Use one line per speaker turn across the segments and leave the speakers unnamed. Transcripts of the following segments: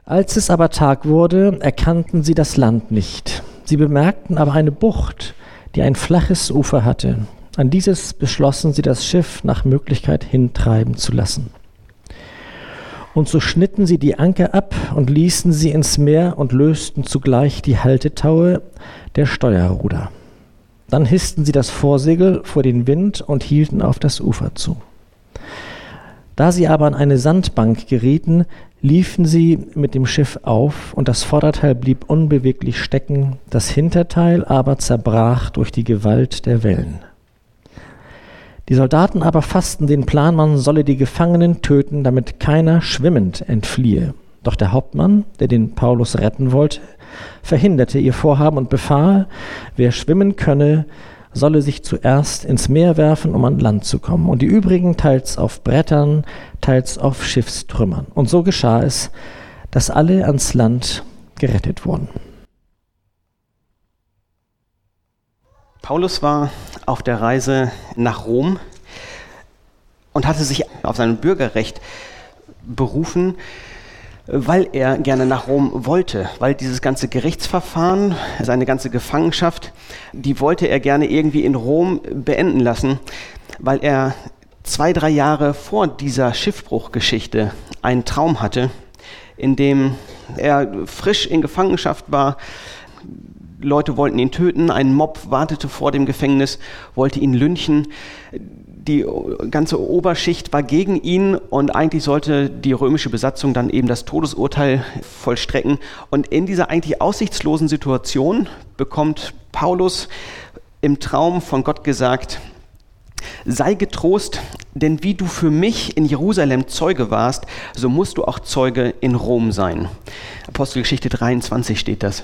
Als es aber Tag wurde, erkannten sie das Land nicht. Sie bemerkten aber eine Bucht, die ein flaches Ufer hatte. An dieses beschlossen sie, das Schiff nach Möglichkeit hintreiben zu lassen. Und so schnitten sie die Anker ab und ließen sie ins Meer und lösten zugleich die Haltetaue der Steuerruder. Dann hissten sie das Vorsegel vor den Wind und hielten auf das Ufer zu. Da sie aber an eine Sandbank gerieten, liefen sie mit dem Schiff auf, und das Vorderteil blieb unbeweglich stecken, das Hinterteil aber zerbrach durch die Gewalt der Wellen. Die Soldaten aber fassten den Plan, man solle die Gefangenen töten, damit keiner schwimmend entfliehe. Doch der Hauptmann, der den Paulus retten wollte, verhinderte ihr Vorhaben und befahl, wer schwimmen könne, solle sich zuerst ins Meer werfen, um an Land zu kommen, und die übrigen teils auf Brettern, teils auf Schiffstrümmern. Und so geschah es, dass alle ans Land gerettet wurden.
Paulus war auf der Reise nach Rom und hatte sich auf sein Bürgerrecht berufen, weil er gerne nach Rom wollte, weil dieses ganze Gerichtsverfahren, seine ganze Gefangenschaft, die wollte er gerne irgendwie in Rom beenden lassen, weil er 2-3 Jahre vor dieser Schiffbruchgeschichte einen Traum hatte, in dem er frisch in Gefangenschaft war. Leute wollten ihn töten, ein Mob wartete vor dem Gefängnis, wollte ihn lynchen. Die ganze Oberschicht war gegen ihn und eigentlich sollte die römische Besatzung dann eben das Todesurteil vollstrecken. Und in dieser eigentlich aussichtslosen Situation bekommt Paulus im Traum von Gott gesagt: Sei getrost, denn wie du für mich in Jerusalem Zeuge warst, so musst du auch Zeuge in Rom sein. Apostelgeschichte 23 steht das.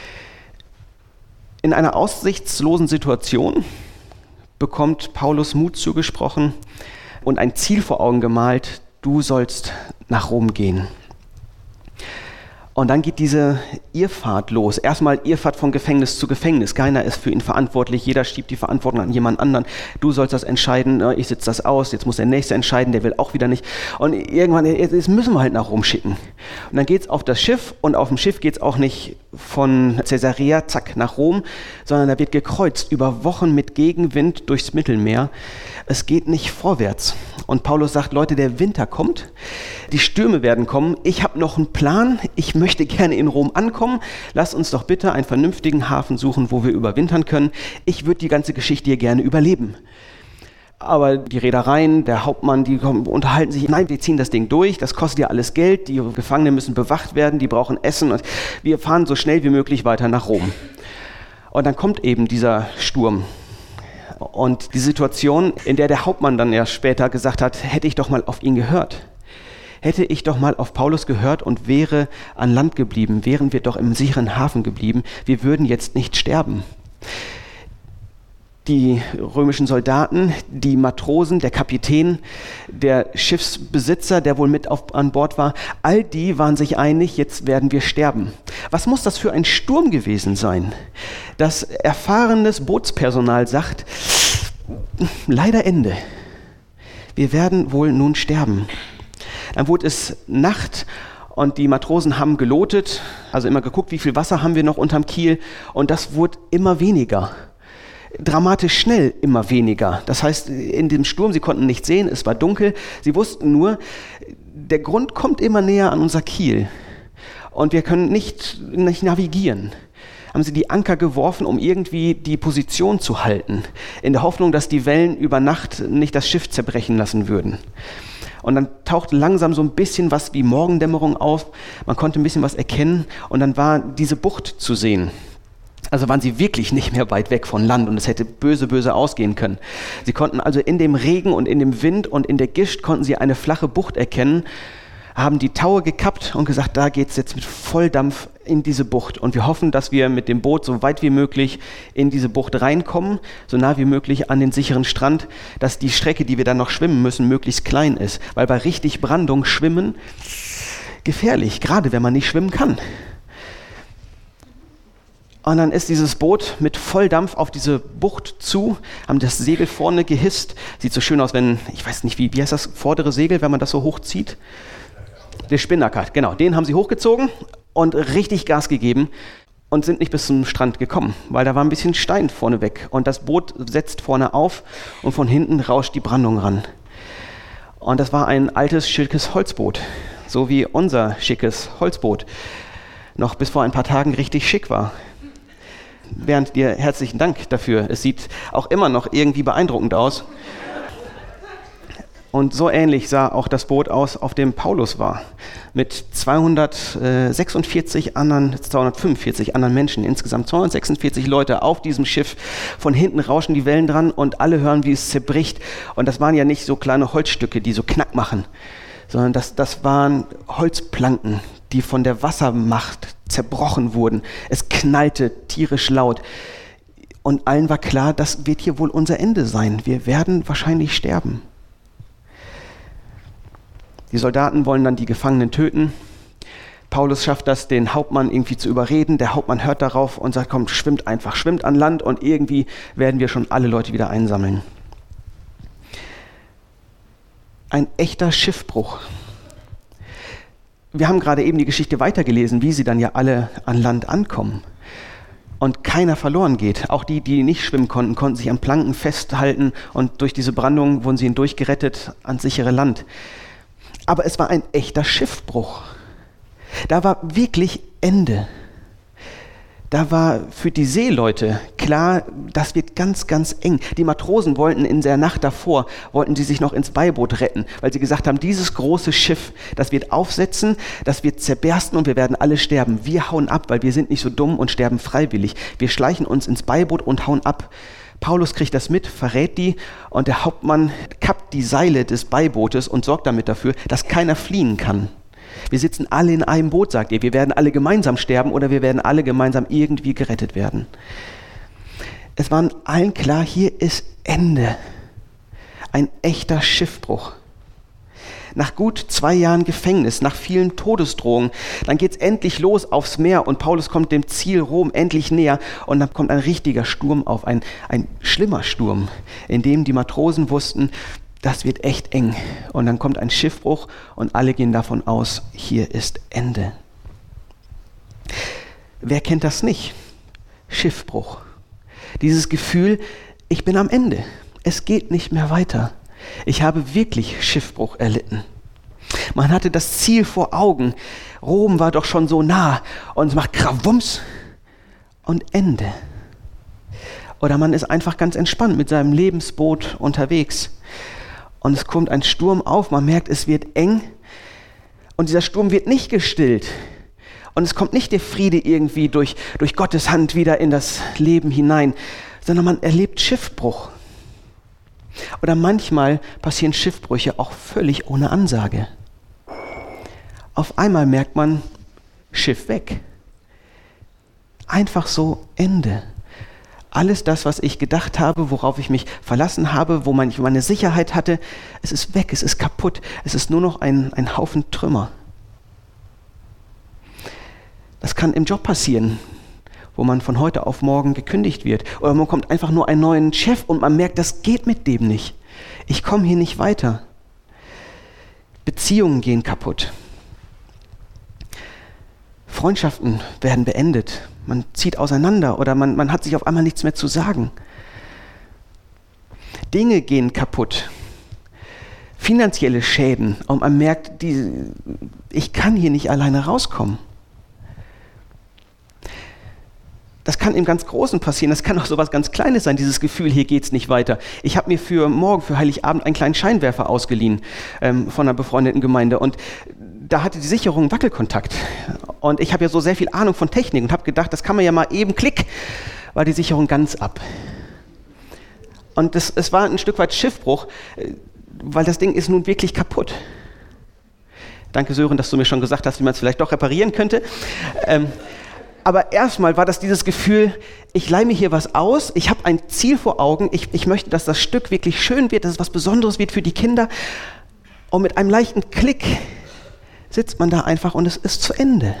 In einer aussichtslosen Situation bekommt Paulus Mut zugesprochen und ein Ziel vor Augen gemalt: Du sollst nach Rom gehen. Und dann geht diese Irrfahrt los. Erstmal Irrfahrt von Gefängnis zu Gefängnis. Keiner ist für ihn verantwortlich. Jeder schiebt die Verantwortung an jemand anderen. Du sollst das entscheiden. Ich sitze das aus. Jetzt muss der Nächste entscheiden. Der will auch wieder nicht. Und irgendwann, jetzt müssen wir halt nach Rom schicken. Und dann geht's auf das Schiff. Und auf dem Schiff geht's auch nicht von Caesarea, zack, nach Rom, sondern da wird gekreuzt über Wochen mit Gegenwind durchs Mittelmeer. Es geht nicht vorwärts. Und Paulus sagt: Leute, der Winter kommt. Die Stürme werden kommen. Ich habe noch einen Plan. Ich möchte gerne in Rom ankommen. Lasst uns doch bitte einen vernünftigen Hafen suchen, wo wir überwintern können. Ich würde die ganze Geschichte hier gerne überleben. Aber die Reedereien, der Hauptmann, die unterhalten sich: Nein, wir ziehen das Ding durch. Das kostet ja alles Geld. Die Gefangenen müssen bewacht werden. Die brauchen Essen. Und wir fahren so schnell wie möglich weiter nach Rom. Und dann kommt eben dieser Sturm. Und die Situation, in der Hauptmann dann ja später gesagt hat: Hätte ich doch mal auf ihn gehört. Hätte ich doch mal auf Paulus gehört und wäre an Land geblieben, wären wir doch im sicheren Hafen geblieben, wir würden jetzt nicht sterben. Die römischen Soldaten, die Matrosen, der Kapitän, der Schiffsbesitzer, der wohl mit an Bord war, all die waren sich einig: Jetzt werden wir sterben. Was muss das für ein Sturm gewesen sein? Das erfahrenes Bootspersonal sagt: Leider Ende. Wir werden wohl nun sterben. Dann wurde es Nacht und die Matrosen haben gelotet, also immer geguckt, wie viel Wasser haben wir noch unterm Kiel, und das wurde immer weniger. Dramatisch schnell immer weniger. Das heißt, in dem Sturm, sie konnten nicht sehen, es war dunkel, sie wussten nur, der Grund kommt immer näher an unser Kiel und wir können nicht navigieren. Haben sie die Anker geworfen, um irgendwie die Position zu halten, in der Hoffnung, dass die Wellen über Nacht nicht das Schiff zerbrechen lassen würden. Und dann tauchte langsam so ein bisschen was wie Morgendämmerung auf. Man konnte ein bisschen was erkennen und dann war diese Bucht zu sehen. Also waren sie wirklich nicht mehr weit weg von Land und es hätte böse, böse ausgehen können. Sie konnten also in dem Regen und in dem Wind und in der Gischt konnten sie eine flache Bucht erkennen, haben die Taue gekappt und gesagt: Da geht's jetzt mit Volldampf in diese Bucht. Und wir hoffen, dass wir mit dem Boot so weit wie möglich in diese Bucht reinkommen, so nah wie möglich an den sicheren Strand, dass die Strecke, die wir dann noch schwimmen müssen, möglichst klein ist. Weil bei richtig Brandung schwimmen gefährlich, gerade wenn man nicht schwimmen kann. Und dann ist dieses Boot mit Volldampf auf diese Bucht zu, haben das Segel vorne gehisst. Sieht so schön aus, wenn, ich weiß nicht, wie heißt das vordere Segel, wenn man das so hochzieht? Der Spinnaker, genau, den haben sie hochgezogen und richtig Gas gegeben und sind nicht bis zum Strand gekommen, weil da war ein bisschen Stein vorne weg und das Boot setzt vorne auf und von hinten rauscht die Brandung ran. Und das war ein altes, schickes Holzboot, so wie unser schickes Holzboot noch bis vor ein paar Tagen richtig schick war. Bernd, dir herzlichen Dank dafür. Es sieht auch immer noch irgendwie beeindruckend aus. Und so ähnlich sah auch das Boot aus, auf dem Paulus war. Mit 245 anderen Menschen, insgesamt 246 Leute auf diesem Schiff. Von hinten rauschen die Wellen dran und alle hören, wie es zerbricht. Und das waren ja nicht so kleine Holzstücke, die so Knack machen, sondern das waren Holzplanken, die von der Wassermacht zerbrochen wurden. Es knallte tierisch laut. Und allen war klar, das wird hier wohl unser Ende sein. Wir werden wahrscheinlich sterben. Die Soldaten wollen dann die Gefangenen töten. Paulus schafft das, den Hauptmann irgendwie zu überreden. Der Hauptmann hört darauf und sagt, komm, schwimmt an Land und irgendwie werden wir schon alle Leute wieder einsammeln. Ein echter Schiffbruch. Wir haben gerade eben die Geschichte weitergelesen, wie sie dann ja alle an Land ankommen. Und keiner verloren geht. Auch die, die nicht schwimmen konnten, konnten sich an Planken festhalten und durch diese Brandung wurden sie hindurch gerettet ans sichere Land. Aber es war ein echter Schiffbruch. Da war wirklich Ende. Da war für die Seeleute klar, das wird ganz, ganz eng. Die Matrosen wollten in der Nacht davor, wollten sie sich noch ins Beiboot retten, weil sie gesagt haben, dieses große Schiff, das wird aufsetzen, das wird zerbersten und wir werden alle sterben. Wir hauen ab, weil wir sind nicht so dumm und sterben freiwillig. Wir schleichen uns ins Beiboot und hauen ab. Paulus kriegt das mit, verrät die und der Hauptmann kappt die Seile des Beibootes und sorgt damit dafür, dass keiner fliehen kann. Wir sitzen alle in einem Boot, sagt ihr. Wir werden alle gemeinsam sterben oder wir werden alle gemeinsam irgendwie gerettet werden. Es war allen klar, hier ist Ende. Ein echter Schiffbruch. Nach gut 2 Jahren Gefängnis, nach vielen Todesdrohungen, dann geht's endlich los aufs Meer und Paulus kommt dem Ziel Rom endlich näher und dann kommt ein richtiger Sturm auf, ein schlimmer Sturm, in dem die Matrosen wussten, das wird echt eng. Und dann kommt ein Schiffbruch und alle gehen davon aus, hier ist Ende. Wer kennt das nicht? Schiffbruch. Dieses Gefühl, ich bin am Ende, es geht nicht mehr weiter. Ich habe wirklich Schiffbruch erlitten. Man hatte das Ziel vor Augen. Rom war doch schon so nah. Und es macht Krawums und Ende. Oder man ist einfach ganz entspannt mit seinem Lebensboot unterwegs. Und es kommt ein Sturm auf. Man merkt, es wird eng. Und dieser Sturm wird nicht gestillt. Und es kommt nicht der Friede irgendwie durch Gottes Hand wieder in das Leben hinein, sondern man erlebt Schiffbruch. Oder manchmal passieren Schiffbrüche auch völlig ohne Ansage. Auf einmal merkt man, Schiff weg. Einfach so Ende. Alles das, was ich gedacht habe, worauf ich mich verlassen habe, wo ich meine Sicherheit hatte, es ist weg, es ist kaputt. Es ist nur noch ein Haufen Trümmer. Das kann im Job passieren, wo man von heute auf morgen gekündigt wird. Oder man bekommt einfach nur einen neuen Chef und man merkt, das geht mit dem nicht. Ich komme hier nicht weiter. Beziehungen gehen kaputt. Freundschaften werden beendet. Man zieht auseinander oder man hat sich auf einmal nichts mehr zu sagen. Dinge gehen kaputt. Finanzielle Schäden und man merkt, ich kann hier nicht alleine rauskommen. Das kann im ganz Großen passieren, das kann auch so was ganz Kleines sein, dieses Gefühl, hier geht's nicht weiter. Ich habe mir für morgen, für Heiligabend, einen kleinen Scheinwerfer ausgeliehen von einer befreundeten Gemeinde und da hatte die Sicherung Wackelkontakt. Und ich habe ja so sehr viel Ahnung von Technik und habe gedacht, das kann man ja mal eben, klick, war die Sicherung ganz ab. Und es war ein Stück weit Schiffbruch, weil das Ding ist nun wirklich kaputt. Danke Sören, dass du mir schon gesagt hast, wie man es vielleicht doch reparieren könnte. Aber erstmal war das dieses Gefühl, ich leihe mir hier was aus, ich habe ein Ziel vor Augen, ich möchte, dass das Stück wirklich schön wird, dass es was Besonderes wird für die Kinder. Und mit einem leichten Klick sitzt man da einfach und es ist zu Ende.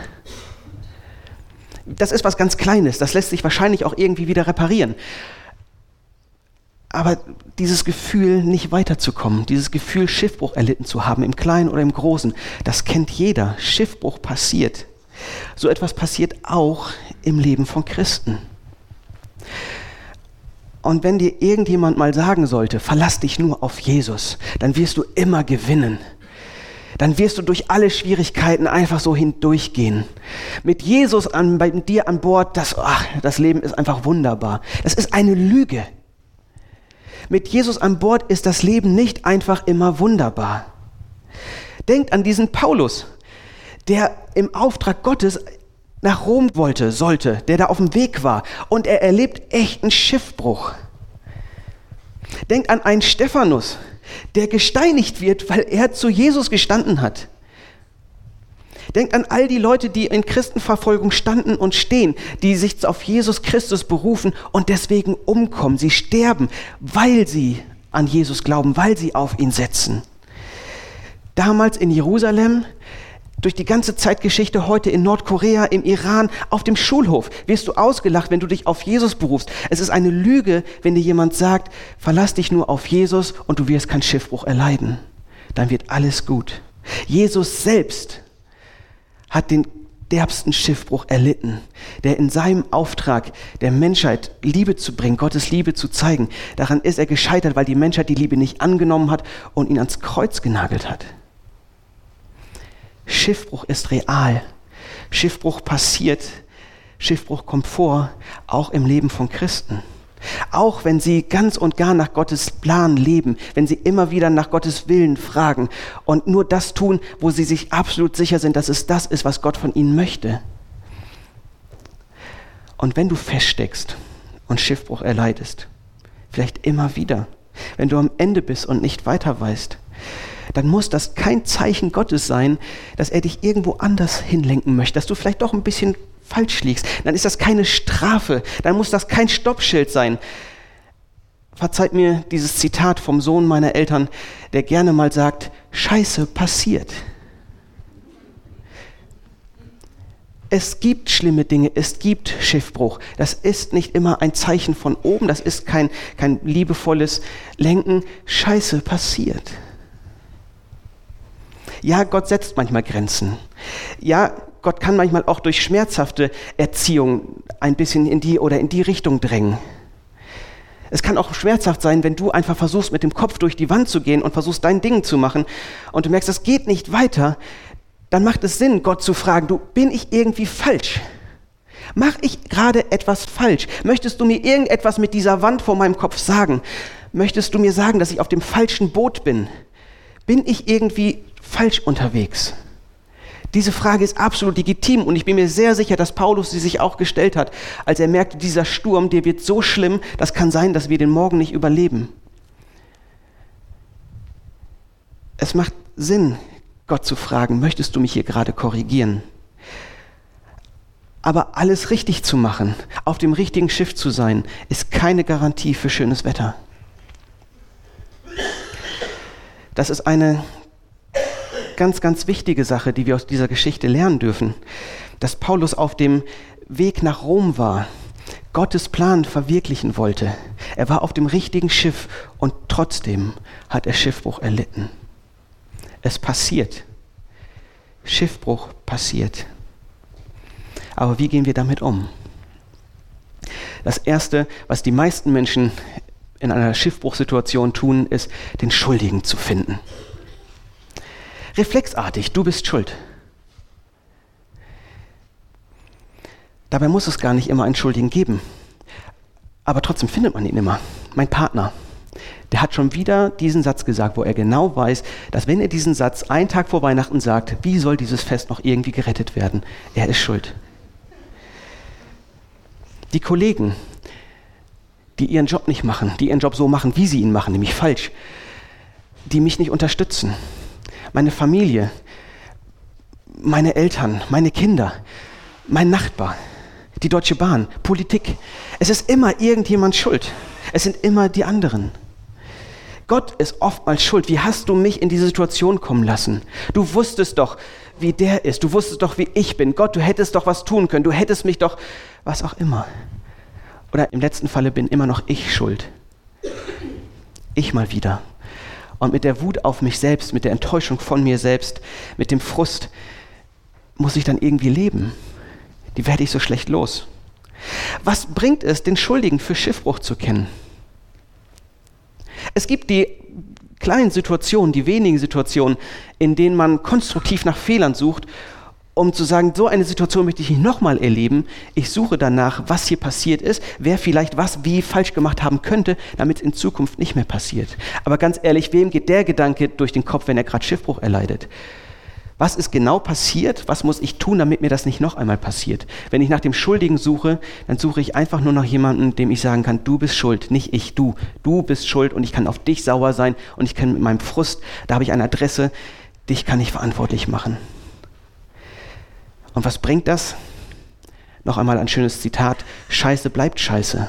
Das ist was ganz Kleines, das lässt sich wahrscheinlich auch irgendwie wieder reparieren. Aber dieses Gefühl, nicht weiterzukommen, dieses Gefühl, Schiffbruch erlitten zu haben, im Kleinen oder im Großen, das kennt jeder. Schiffbruch passiert. So etwas passiert auch im Leben von Christen. Und wenn dir irgendjemand mal sagen sollte, verlass dich nur auf Jesus, dann wirst du immer gewinnen. Dann wirst du durch alle Schwierigkeiten einfach so hindurchgehen. Mit Jesus bei dir an Bord, das Leben ist einfach wunderbar. Das ist eine Lüge. Mit Jesus an Bord ist das Leben nicht einfach immer wunderbar. Denkt an diesen Paulus, der im Auftrag Gottes nach Rom sollte, der da auf dem Weg war. Und er erlebt echten Schiffbruch. Denkt an einen Stephanus, der gesteinigt wird, weil er zu Jesus gestanden hat. Denkt an all die Leute, die in Christenverfolgung standen und stehen, die sich auf Jesus Christus berufen und deswegen umkommen. Sie sterben, weil sie an Jesus glauben, weil sie auf ihn setzen. Damals in Jerusalem, durch die ganze Zeitgeschichte heute in Nordkorea, im Iran, auf dem Schulhof wirst du ausgelacht, wenn du dich auf Jesus berufst. Es ist eine Lüge, wenn dir jemand sagt, verlass dich nur auf Jesus und du wirst keinen Schiffbruch erleiden. Dann wird alles gut. Jesus selbst hat den derbsten Schiffbruch erlitten, der in seinem Auftrag der Menschheit Liebe zu bringen, Gottes Liebe zu zeigen. Daran ist er gescheitert, weil die Menschheit die Liebe nicht angenommen hat und ihn ans Kreuz genagelt hat. Schiffbruch ist real. Schiffbruch passiert. Schiffbruch kommt vor, auch im Leben von Christen. Auch wenn sie ganz und gar nach Gottes Plan leben, wenn sie immer wieder nach Gottes Willen fragen und nur das tun, wo sie sich absolut sicher sind, dass es das ist, was Gott von ihnen möchte. Und wenn du feststeckst und Schiffbruch erleidest, vielleicht immer wieder, wenn du am Ende bist und nicht weiter weißt, dann muss das kein Zeichen Gottes sein, dass er dich irgendwo anders hinlenken möchte, dass du vielleicht doch ein bisschen falsch liegst. Dann ist das keine Strafe, dann muss das kein Stoppschild sein. Verzeiht mir dieses Zitat vom Sohn meiner Eltern, der gerne mal sagt, Scheiße passiert. Es gibt schlimme Dinge, es gibt Schiffbruch. Das ist nicht immer ein Zeichen von oben, das ist kein liebevolles Lenken. Scheiße passiert. Ja, Gott setzt manchmal Grenzen. Ja, Gott kann manchmal auch durch schmerzhafte Erziehung ein bisschen in die Richtung drängen. Es kann auch schmerzhaft sein, wenn du einfach versuchst, mit dem Kopf durch die Wand zu gehen und versuchst, dein Ding zu machen und du merkst, das geht nicht weiter, dann macht es Sinn, Gott zu fragen, bin ich irgendwie falsch? Mache ich gerade etwas falsch? Möchtest du mir irgendetwas mit dieser Wand vor meinem Kopf sagen? Möchtest du mir sagen, dass ich auf dem falschen Boot bin? Bin ich irgendwie falsch unterwegs? Diese Frage ist absolut legitim und ich bin mir sehr sicher, dass Paulus sie sich auch gestellt hat, als er merkte, dieser Sturm, der wird so schlimm, das kann sein, dass wir den morgen nicht überleben. Es macht Sinn, Gott zu fragen, möchtest du mich hier gerade korrigieren? Aber alles richtig zu machen, auf dem richtigen Schiff zu sein, ist keine Garantie für schönes Wetter. Das ist eine ganz, ganz wichtige Sache, die wir aus dieser Geschichte lernen dürfen. Dass Paulus auf dem Weg nach Rom war, Gottes Plan verwirklichen wollte. Er war auf dem richtigen Schiff und trotzdem hat er Schiffbruch erlitten. Es passiert. Schiffbruch passiert. Aber wie gehen wir damit um? Das Erste, was die meisten Menschen in einer Schiffbruchsituation tun, ist, den Schuldigen zu finden. Reflexartig, du bist schuld. Dabei muss es gar nicht immer einen Schuldigen geben. Aber trotzdem findet man ihn immer. Mein Partner, der hat schon wieder diesen Satz gesagt, wo er genau weiß, dass wenn er diesen Satz einen Tag vor Weihnachten sagt, wie soll dieses Fest noch irgendwie gerettet werden? Er ist schuld. Die Kollegen, die ihren Job nicht machen, die ihren Job so machen, wie sie ihn machen, nämlich falsch, die mich nicht unterstützen. Meine Familie, meine Eltern, meine Kinder, mein Nachbar, die Deutsche Bahn, Politik. Es ist immer irgendjemand schuld. Es sind immer die anderen. Gott ist oftmals schuld. Wie hast du mich in diese Situation kommen lassen? Du wusstest doch, wie der ist. Du wusstest doch, wie ich bin. Gott, du hättest doch was tun können. Du hättest mich doch, was auch immer. Oder im letzten Falle bin immer noch ich schuld. Ich mal wieder. Und mit der Wut auf mich selbst, mit der Enttäuschung von mir selbst, mit dem Frust muss ich dann irgendwie leben. Die werde ich so schlecht los. Was bringt es, den Schuldigen für Schiffbruch zu kennen? Es gibt die kleinen Situationen, die wenigen Situationen, in denen man konstruktiv nach Fehlern sucht, um zu sagen, so eine Situation möchte ich nicht nochmal erleben. Ich suche danach, was hier passiert ist, wer vielleicht was wie falsch gemacht haben könnte, damit es in Zukunft nicht mehr passiert. Aber ganz ehrlich, wem geht der Gedanke durch den Kopf, wenn er gerade Schiffbruch erleidet? Was ist genau passiert? Was muss ich tun, damit mir das nicht noch einmal passiert? Wenn ich nach dem Schuldigen suche, dann suche ich einfach nur nach jemandem, dem ich sagen kann, du bist schuld, nicht ich, du. Du bist schuld und ich kann auf dich sauer sein und ich kann mit meinem Frust, da habe ich eine Adresse, dich kann ich verantwortlich machen. Und was bringt das? Noch einmal ein schönes Zitat, Scheiße bleibt Scheiße.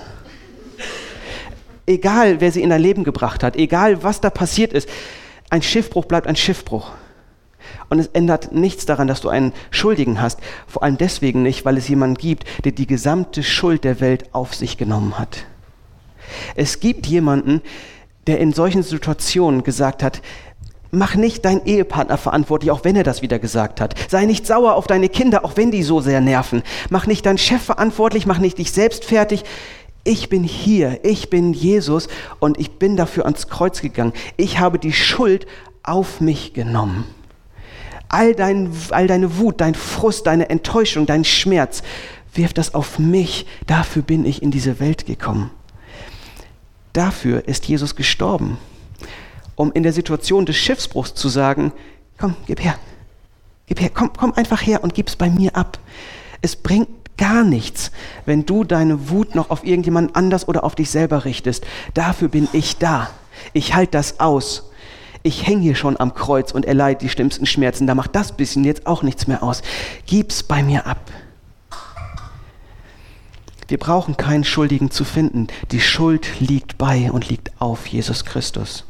Egal, wer sie in dein Leben gebracht hat, egal, was da passiert ist, ein Schiffbruch bleibt ein Schiffbruch. Und es ändert nichts daran, dass du einen Schuldigen hast. Vor allem deswegen nicht, weil es jemanden gibt, der die gesamte Schuld der Welt auf sich genommen hat. Es gibt jemanden, der in solchen Situationen gesagt hat, mach nicht deinen Ehepartner verantwortlich, auch wenn er das wieder gesagt hat. Sei nicht sauer auf deine Kinder, auch wenn die so sehr nerven. Mach nicht deinen Chef verantwortlich, mach nicht dich selbst fertig. Ich bin hier, ich bin Jesus und ich bin dafür ans Kreuz gegangen. Ich habe die Schuld auf mich genommen. All deine Wut, dein Frust, deine Enttäuschung, dein Schmerz, wirf das auf mich. Dafür bin ich in diese Welt gekommen. Dafür ist Jesus gestorben, um in der Situation des Schiffsbruchs zu sagen, komm, gib her, komm einfach her und gib's bei mir ab. Es bringt gar nichts, wenn du deine Wut noch auf irgendjemand anders oder auf dich selber richtest. Dafür bin ich da. Ich halte das aus. Ich hänge hier schon am Kreuz und erleide die schlimmsten Schmerzen. Da macht das bisschen jetzt auch nichts mehr aus. Gib's bei mir ab. Wir brauchen keinen Schuldigen zu finden. Die Schuld liegt bei und liegt auf Jesus Christus.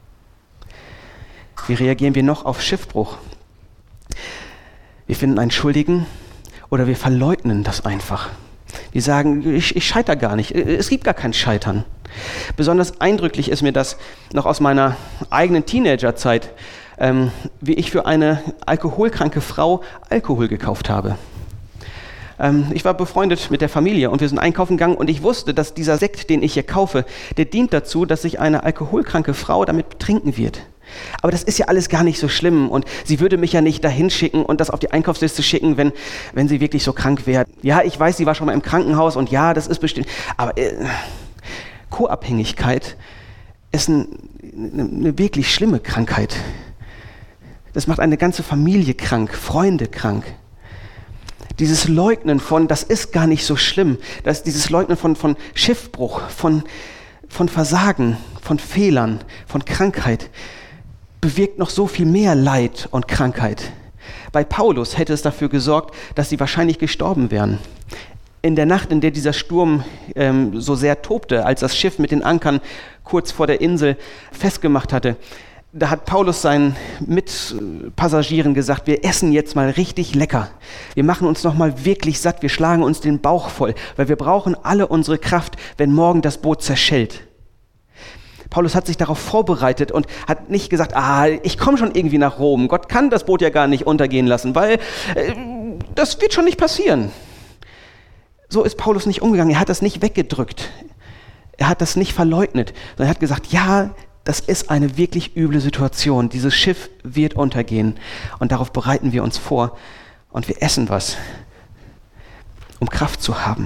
Wie reagieren wir noch auf Schiffbruch? Wir finden einen Schuldigen oder wir verleugnen das einfach. Wir sagen, ich scheitere gar nicht. Es gibt gar kein Scheitern. Besonders eindrücklich ist mir das noch aus meiner eigenen Teenagerzeit, wie ich für eine alkoholkranke Frau Alkohol gekauft habe. Ich war befreundet mit der Familie und wir sind einkaufen gegangen und ich wusste, dass dieser Sekt, den ich hier kaufe, der dient dazu, dass sich eine alkoholkranke Frau damit betrinken wird. Aber das ist ja alles gar nicht so schlimm und sie würde mich ja nicht dahin schicken und das auf die Einkaufsliste schicken, wenn sie wirklich so krank wäre. Ja, ich weiß, sie war schon mal im Krankenhaus und ja, das ist bestimmt, aber Co-Abhängigkeit ist eine wirklich schlimme Krankheit. Das macht eine ganze Familie krank, Freunde krank. Dieses Leugnen von, das ist gar nicht so schlimm, dieses Leugnen von Schiffbruch, von Versagen, von Fehlern, von Krankheit, bewirkt noch so viel mehr Leid und Krankheit. Bei Paulus hätte es dafür gesorgt, dass sie wahrscheinlich gestorben wären. In der Nacht, in der dieser Sturm so sehr tobte, als das Schiff mit den Ankern kurz vor der Insel festgemacht hatte, da hat Paulus seinen Mitpassagieren gesagt, wir essen jetzt mal richtig lecker. Wir machen uns noch mal wirklich satt, wir schlagen uns den Bauch voll, weil wir brauchen alle unsere Kraft, wenn morgen das Boot zerschellt. Paulus hat sich darauf vorbereitet und hat nicht gesagt, ich komme schon irgendwie nach Rom. Gott kann das Boot ja gar nicht untergehen lassen, weil das wird schon nicht passieren. So ist Paulus nicht umgegangen. Er hat das nicht weggedrückt. Er hat das nicht verleugnet, sondern er hat gesagt, ja, das ist eine wirklich üble Situation. Dieses Schiff wird untergehen und darauf bereiten wir uns vor und wir essen was, um Kraft zu haben.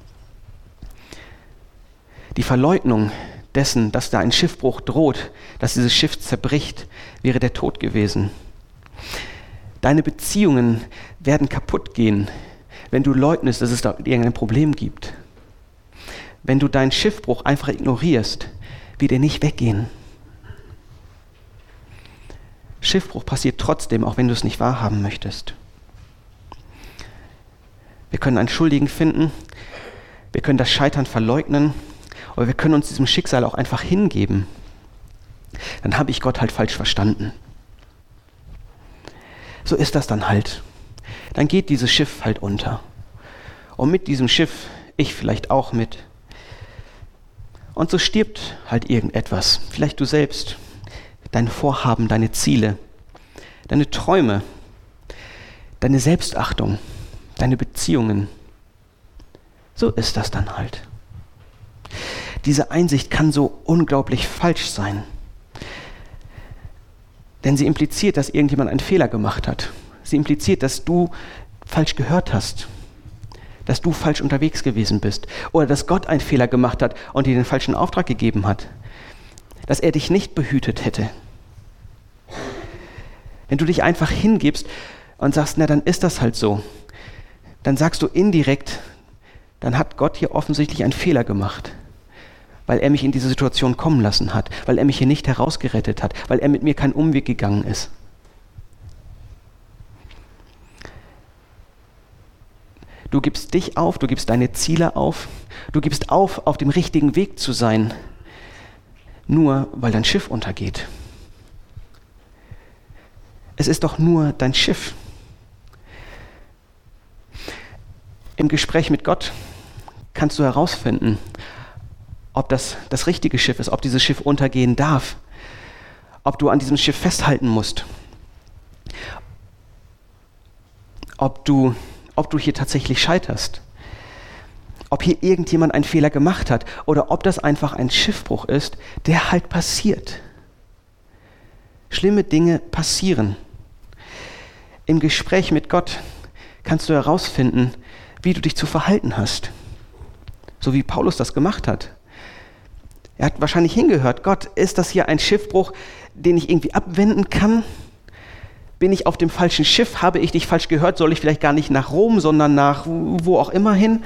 Die Verleugnung dessen, dass da ein Schiffbruch droht, dass dieses Schiff zerbricht, wäre der Tod gewesen. Deine Beziehungen werden kaputt gehen, wenn du leugnest, dass es da irgendein Problem gibt. Wenn du deinen Schiffbruch einfach ignorierst, wird er nicht weggehen. Schiffbruch passiert trotzdem, auch wenn du es nicht wahrhaben möchtest. Wir können einen Schuldigen finden, wir können das Scheitern verleugnen, aber wir können uns diesem Schicksal auch einfach hingeben. Dann habe ich Gott halt falsch verstanden. So ist das dann halt. Dann geht dieses Schiff halt unter. Und mit diesem Schiff, ich vielleicht auch mit. Und so stirbt halt irgendetwas. Vielleicht du selbst, deine Vorhaben, deine Ziele, deine Träume, deine Selbstachtung, deine Beziehungen. So ist das dann halt. Diese Einsicht kann so unglaublich falsch sein. Denn sie impliziert, dass irgendjemand einen Fehler gemacht hat. Sie impliziert, dass du falsch gehört hast, dass du falsch unterwegs gewesen bist oder dass Gott einen Fehler gemacht hat und dir den falschen Auftrag gegeben hat, dass er dich nicht behütet hätte. Wenn du dich einfach hingibst und sagst, na dann ist das halt so, dann sagst du indirekt, dann hat Gott hier offensichtlich einen Fehler gemacht, weil er mich in diese Situation kommen lassen hat, weil er mich hier nicht herausgerettet hat, weil er mit mir keinen Umweg gegangen ist. Du gibst dich auf, du gibst deine Ziele auf, du gibst auf dem richtigen Weg zu sein, nur weil dein Schiff untergeht. Es ist doch nur dein Schiff. Im Gespräch mit Gott kannst du herausfinden, ob das richtige Schiff ist, ob dieses Schiff untergehen darf, ob du an diesem Schiff festhalten musst, ob du hier tatsächlich scheiterst, ob hier irgendjemand einen Fehler gemacht hat oder ob das einfach ein Schiffbruch ist, der halt passiert. Schlimme Dinge passieren. Im Gespräch mit Gott kannst du herausfinden, wie du dich zu verhalten hast. So wie Paulus das gemacht hat. Er hat wahrscheinlich hingehört, Gott, ist das hier ein Schiffbruch, den ich irgendwie abwenden kann? Bin ich auf dem falschen Schiff? Habe ich dich falsch gehört? Soll ich vielleicht gar nicht nach Rom, sondern nach wo auch immer hin?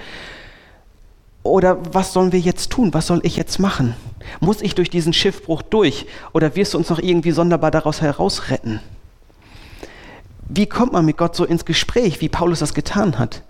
Oder was sollen wir jetzt tun? Was soll ich jetzt machen? Muss ich durch diesen Schiffbruch durch? Oder wirst du uns noch irgendwie sonderbar daraus herausretten? Wie kommt man mit Gott so ins Gespräch, wie Paulus das getan hat?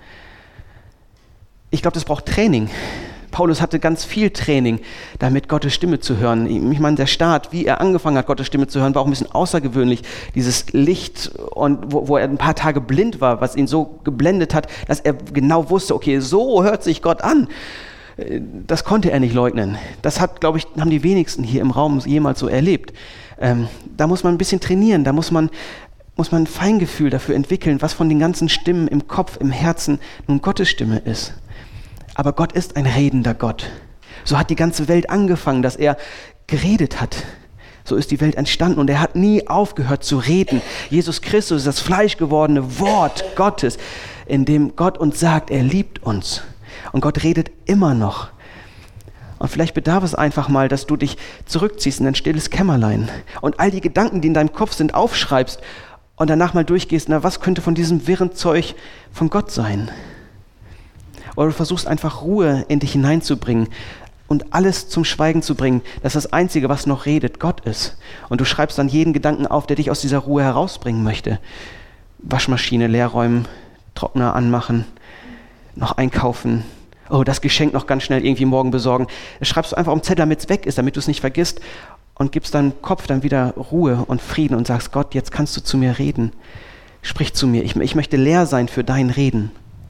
Ich glaube, das braucht Training. Paulus hatte ganz viel Training, damit Gottes Stimme zu hören. Ich meine, der Start, wie er angefangen hat, Gottes Stimme zu hören, war auch ein bisschen außergewöhnlich. Dieses Licht, und wo er ein paar Tage blind war, was ihn so geblendet hat, dass er genau wusste, okay, so hört sich Gott an. Das konnte er nicht leugnen. Das hat, glaube ich, haben die wenigsten hier im Raum jemals so erlebt. Da muss man ein bisschen trainieren, da muss man ein Feingefühl dafür entwickeln, was von den ganzen Stimmen im Kopf, im Herzen nun Gottes Stimme ist. Aber Gott ist ein redender Gott. So hat die ganze Welt angefangen, dass er geredet hat. So ist die Welt entstanden und er hat nie aufgehört zu reden. Jesus Christus ist das fleischgewordene Wort Gottes, in dem Gott uns sagt, er liebt uns. Und Gott redet immer noch. Und vielleicht bedarf es einfach mal, dass du dich zurückziehst in ein stilles Kämmerlein und all die Gedanken, die in deinem Kopf sind, aufschreibst und danach mal durchgehst, na, was könnte von diesem wirren Zeug von Gott sein? Oder du versuchst einfach Ruhe in dich hineinzubringen und alles zum Schweigen zu bringen, dass das Einzige, was noch redet, Gott ist. Und du schreibst dann jeden Gedanken auf, der dich aus dieser Ruhe herausbringen möchte. Waschmaschine leer räumen, Trockner anmachen, noch einkaufen, oh, das Geschenk noch ganz schnell irgendwie morgen besorgen. Das schreibst du einfach auf den Zettel, damit es weg ist, damit du es nicht vergisst und gibst deinem Kopf dann wieder Ruhe und Frieden und sagst, Gott, jetzt kannst du zu mir reden. Sprich zu mir, ich möchte leer sein für dein Reden.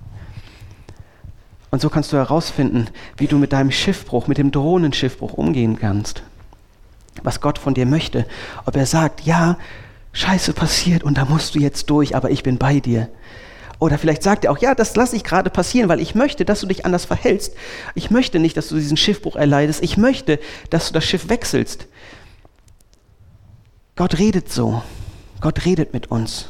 Und so kannst du herausfinden, wie du mit deinem Schiffbruch, mit dem drohenden Schiffbruch umgehen kannst. Was Gott von dir möchte. Ob er sagt, ja, Scheiße passiert und da musst du jetzt durch, aber ich bin bei dir. Oder vielleicht sagt er auch, ja, das lasse ich gerade passieren, weil ich möchte, dass du dich anders verhältst. Ich möchte nicht, dass du diesen Schiffbruch erleidest. Ich möchte, dass du das Schiff wechselst. Gott redet so. Gott redet mit uns.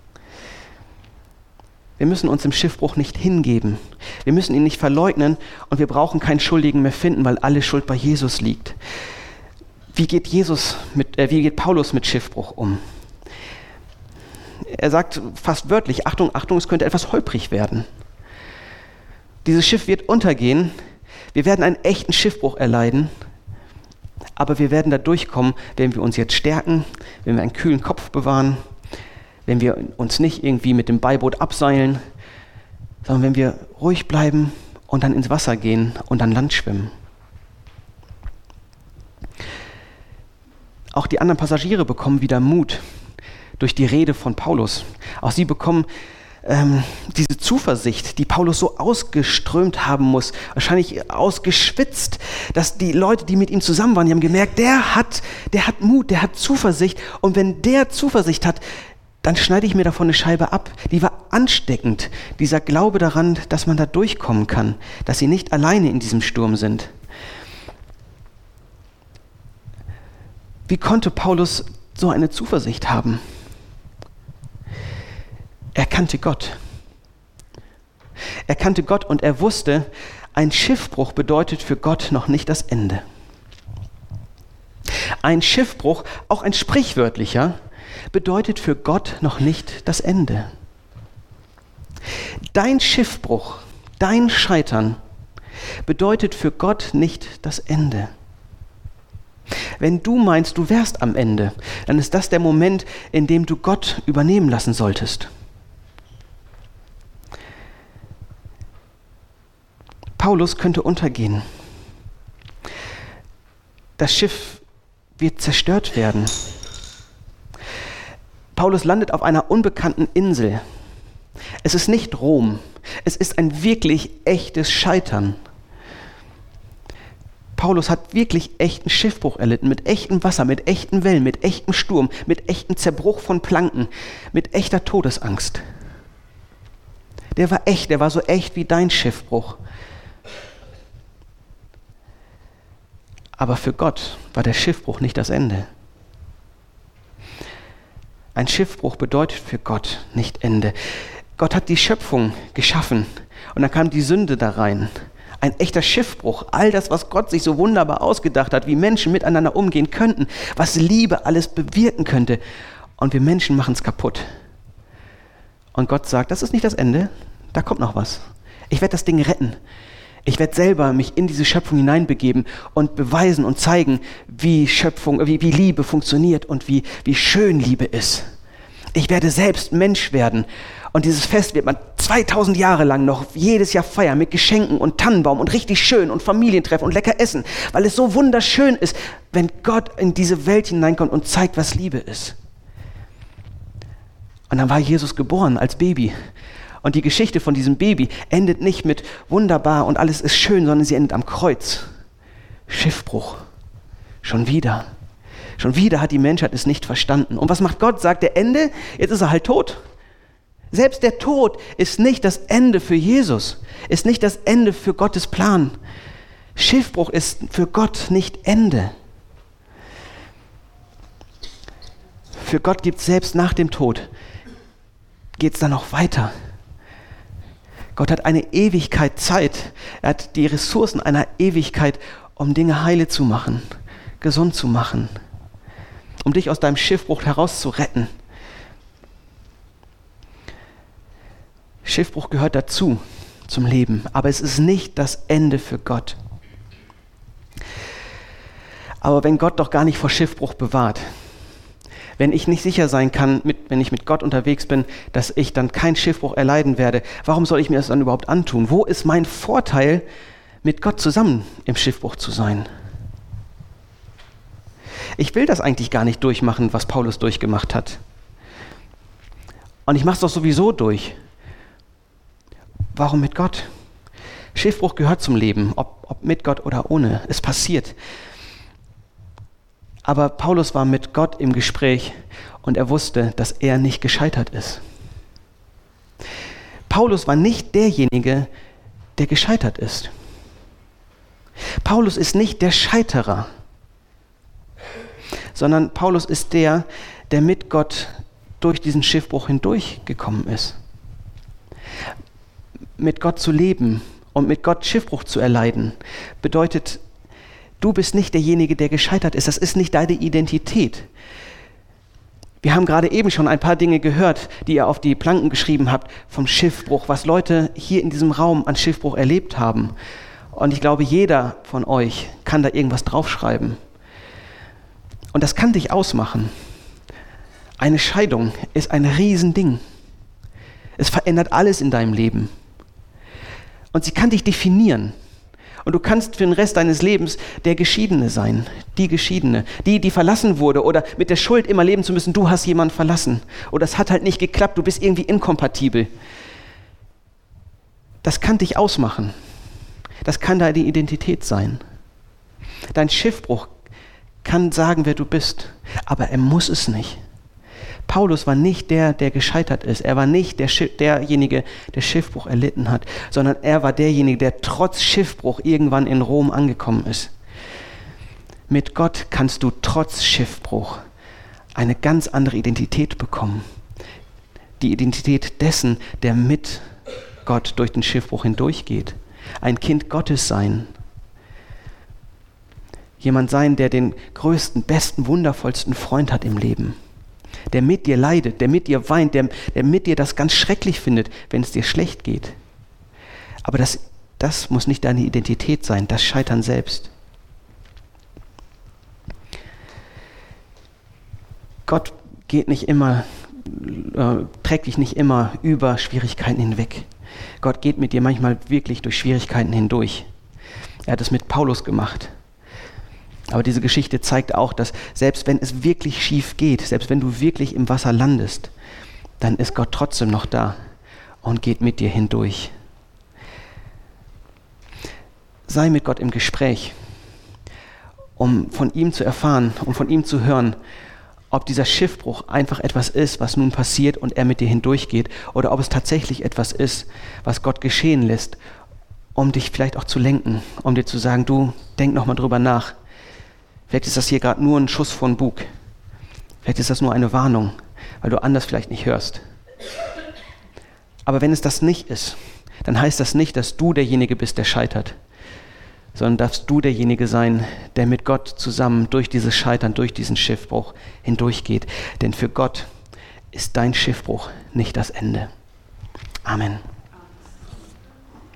Wir müssen uns im Schiffbruch nicht hingeben. Wir müssen ihn nicht verleugnen und wir brauchen keinen Schuldigen mehr finden, weil alle Schuld bei Jesus liegt. Wie geht Paulus mit Schiffbruch um? Er sagt fast wörtlich, Achtung, Achtung, es könnte etwas holprig werden. Dieses Schiff wird untergehen. Wir werden einen echten Schiffbruch erleiden. Aber wir werden da durchkommen, wenn wir uns jetzt stärken, wenn wir einen kühlen Kopf bewahren, wenn wir uns nicht irgendwie mit dem Beiboot abseilen, sondern wenn wir ruhig bleiben und dann ins Wasser gehen und an Land schwimmen. Auch die anderen Passagiere bekommen wieder Mut durch die Rede von Paulus. Auch sie bekommen diese Zuversicht, die Paulus so ausgeströmt haben muss, wahrscheinlich ausgeschwitzt, dass die Leute, die mit ihm zusammen waren, die haben gemerkt, der hat Mut, der hat Zuversicht. Und wenn der Zuversicht hat, dann schneide ich mir davon eine Scheibe ab. Die war ansteckend, dieser Glaube daran, dass man da durchkommen kann, dass sie nicht alleine in diesem Sturm sind. Wie konnte Paulus so eine Zuversicht haben? Er kannte Gott. Er kannte Gott und er wusste, ein Schiffbruch bedeutet für Gott noch nicht das Ende. Ein Schiffbruch, auch ein sprichwörtlicher, bedeutet für Gott noch nicht das Ende. Dein Schiffbruch, dein Scheitern bedeutet für Gott nicht das Ende. Wenn du meinst, du wärst am Ende, dann ist das der Moment, in dem du Gott übernehmen lassen solltest. Paulus könnte untergehen. Das Schiff wird zerstört werden. Paulus landet auf einer unbekannten Insel. Es ist nicht Rom. Es ist ein wirklich echtes Scheitern. Paulus hat wirklich echten Schiffbruch erlitten, mit echtem Wasser, mit echten Wellen, mit echtem Sturm, mit echtem Zerbruch von Planken, mit echter Todesangst. Der war echt, der war so echt wie dein Schiffbruch. Aber für Gott war der Schiffbruch nicht das Ende. Ein Schiffbruch bedeutet für Gott nicht Ende. Gott hat die Schöpfung geschaffen und dann kam die Sünde da rein. Ein echter Schiffbruch, all das, was Gott sich so wunderbar ausgedacht hat, wie Menschen miteinander umgehen könnten, was Liebe alles bewirken könnte. Und wir Menschen machen es kaputt. Und Gott sagt, das ist nicht das Ende, da kommt noch was. Ich werde das Ding retten. Ich werde selber mich in diese Schöpfung hineinbegeben und beweisen und zeigen, wie Liebe funktioniert und wie schön Liebe ist. Ich werde selbst Mensch werden. Und dieses Fest wird man 2000 Jahre lang noch jedes Jahr feiern mit Geschenken und Tannenbaum und richtig schön und Familientreffen und lecker essen, weil es so wunderschön ist, wenn Gott in diese Welt hineinkommt und zeigt, was Liebe ist. Und dann war Jesus geboren als Baby. Und die Geschichte von diesem Baby endet nicht mit wunderbar und alles ist schön, sondern sie endet am Kreuz. Schiffbruch. Schon wieder. Schon wieder hat die Menschheit es nicht verstanden. Und was macht Gott? Sagt der Ende? Jetzt ist er halt tot. Selbst der Tod ist nicht das Ende für Jesus, ist nicht das Ende für Gottes Plan. Schiffbruch ist für Gott nicht Ende. Für Gott gibt es selbst nach dem Tod, geht es dann noch weiter. Gott hat eine Ewigkeit Zeit, er hat die Ressourcen einer Ewigkeit, um Dinge heile zu machen, gesund zu machen, um dich aus deinem Schiffbruch herauszuretten. Schiffbruch gehört dazu, zum Leben, aber es ist nicht das Ende für Gott. Aber wenn Gott doch gar nicht vor Schiffbruch bewahrt, wenn ich nicht sicher sein kann, wenn ich mit Gott unterwegs bin, dass ich dann keinen Schiffbruch erleiden werde, warum soll ich mir das dann überhaupt antun? Wo ist mein Vorteil, mit Gott zusammen im Schiffbruch zu sein? Ich will das eigentlich gar nicht durchmachen, was Paulus durchgemacht hat. Und ich mache es doch sowieso durch. Warum mit Gott? Schiffbruch gehört zum Leben, ob mit Gott oder ohne. Es passiert. Aber Paulus war mit Gott im Gespräch und er wusste, dass er nicht gescheitert ist. Paulus war nicht derjenige, der gescheitert ist. Paulus ist nicht der Scheiterer, sondern Paulus ist der mit Gott durch diesen Schiffbruch hindurchgekommen ist. Mit Gott zu leben und mit Gott Schiffbruch zu erleiden, bedeutet, du bist nicht derjenige, der gescheitert ist. Das ist nicht deine Identität. Wir haben gerade eben schon ein paar Dinge gehört, die ihr auf die Planken geschrieben habt vom Schiffbruch, was Leute hier in diesem Raum an Schiffbruch erlebt haben. Und ich glaube, jeder von euch kann da irgendwas draufschreiben. Und das kann dich ausmachen. Eine Scheidung ist ein Riesending. Es verändert alles in deinem Leben. Und sie kann dich definieren. Und du kannst für den Rest deines Lebens der Geschiedene sein, die Geschiedene, die verlassen wurde oder mit der Schuld immer leben zu müssen, du hast jemanden verlassen oder es hat halt nicht geklappt, du bist irgendwie inkompatibel. Das kann dich ausmachen. Das kann deine Identität sein. Dein Schiffbruch kann sagen, wer du bist, aber er muss es nicht. Paulus war nicht der gescheitert ist. Er war nicht derjenige, der Schiffbruch erlitten hat, sondern er war derjenige, der trotz Schiffbruch irgendwann in Rom angekommen ist. Mit Gott kannst du trotz Schiffbruch eine ganz andere Identität bekommen. Die Identität dessen, der mit Gott durch den Schiffbruch hindurchgeht. Ein Kind Gottes sein. Jemand sein, der den größten, besten, wundervollsten Freund hat im Leben. Der mit dir leidet, der mit dir weint, der mit dir das ganz schrecklich findet, wenn es dir schlecht geht. Aber das muss nicht deine Identität sein, das Scheitern selbst. Gott geht nicht immer, trägt dich nicht immer über Schwierigkeiten hinweg. Gott geht mit dir manchmal wirklich durch Schwierigkeiten hindurch. Er hat es mit Paulus gemacht. Aber diese Geschichte zeigt auch, dass selbst wenn es wirklich schief geht, selbst wenn du wirklich im Wasser landest, dann ist Gott trotzdem noch da und geht mit dir hindurch. Sei mit Gott im Gespräch, um von ihm zu erfahren, um von ihm zu hören, ob dieser Schiffbruch einfach etwas ist, was nun passiert und er mit dir hindurchgeht, oder ob es tatsächlich etwas ist, was Gott geschehen lässt, um dich vielleicht auch zu lenken, um dir zu sagen, du, denk noch mal drüber nach. Vielleicht ist das hier gerade nur ein Schuss von Bug. Vielleicht ist das nur eine Warnung, weil du anders vielleicht nicht hörst. Aber wenn es das nicht ist, dann heißt das nicht, dass du derjenige bist, der scheitert, sondern darfst du derjenige sein, der mit Gott zusammen durch dieses Scheitern, durch diesen Schiffbruch hindurchgeht. Denn für Gott ist dein Schiffbruch nicht das Ende. Amen.